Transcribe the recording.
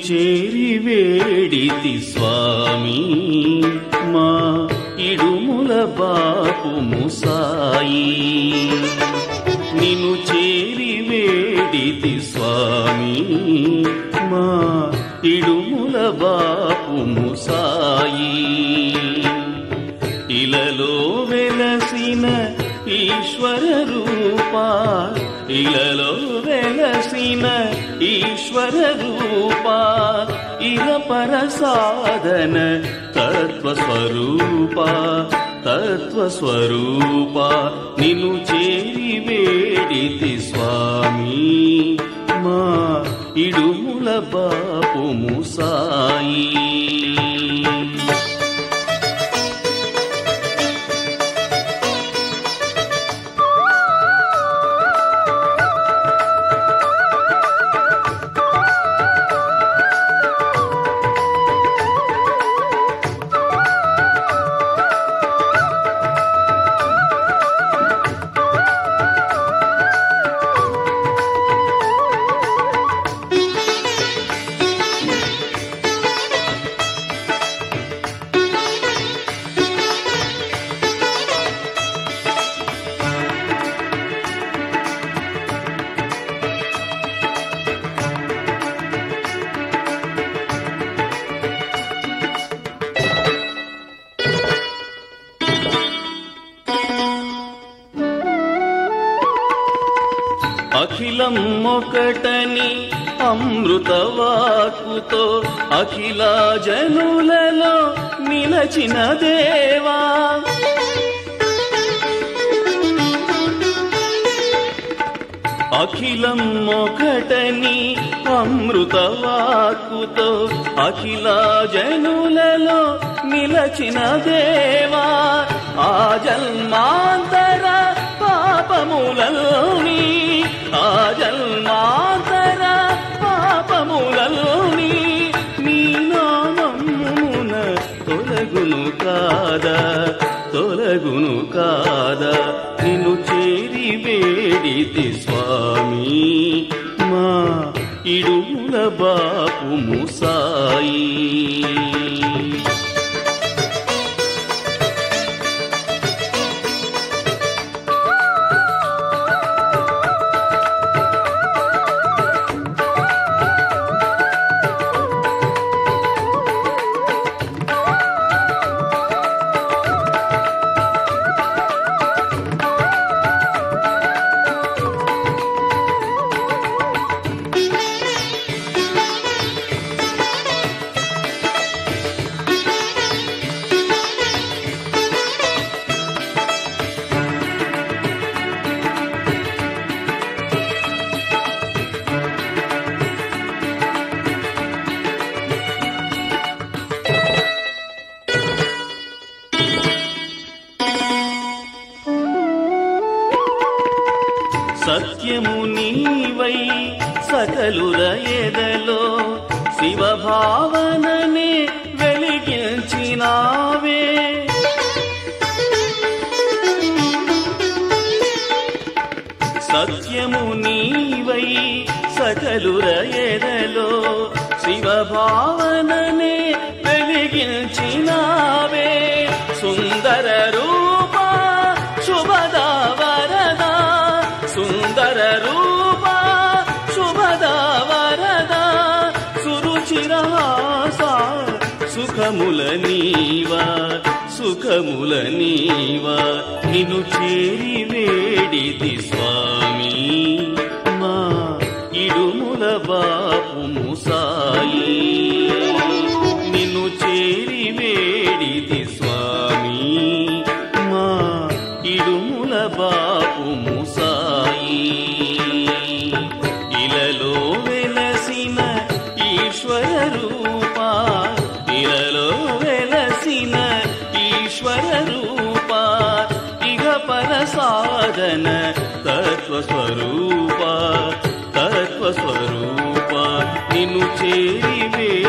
చేరి వేడితి స్వామి మా ఇడుముల బాపుము సాయి. నిన్ను చేరి వేడితి స్వామి మా ఇడుముల బాపుము సాయి. ఇలలో వెలసిన ఈశ్వర రూపా, ఇలలో వెలసిన ఈశ్వర రూపా, ఇరపర సాధన తత్వస్వరూపా, తత్వస్వరూపా. నిన్ను చేరి వేడితి స్వామి మా ఇడుముల బాపుము సాయి. అఖిలం ఒకటని అమృతవాక్కుతో అఖిల జనులలో నిలచిన దేవా, అఖిలం ఒకటని అమృతవాక్కుతో అఖిల జనులలో నిలచిన దేవా, ఆ జన్మాంతర పాపములని, ఆ జన్మాంతర పాపములని నీ నామమున తొలగును కాదా, తొలగును కాదా. నిన్ను చేరి వేడితి స్వామి మా ఇడుముల బాపుము సాయి. సత్యము నీవై సకలుల ఎదలో శివభావననే వెలిగించినావే, సత్యము నీవై సకలుల ఎదలో శివభావననే వెలిగించినావే. సుందర రూపా శుభదా వరదా, సుందర రూపా శుభదా వరదా, సురుచిరహాస సుఖముల నీవా, సుఖముల నీవా. నిన్ను చేరి వేడితి స్వామి మా ఇడుముల బాపుము సాయి. నిన్ను చేరి వేడితి స్వామి మా ఇడుముల బాపుము సాయి. ఇలలో వెలసిన ఈశ్వర రూపా, ఇలలో వెలసిన ఈశ్వర రూపా, ఇహ పర సాధన తత్వస్వరూపా, తత్వస్వరూపా. నిన్ను చేరి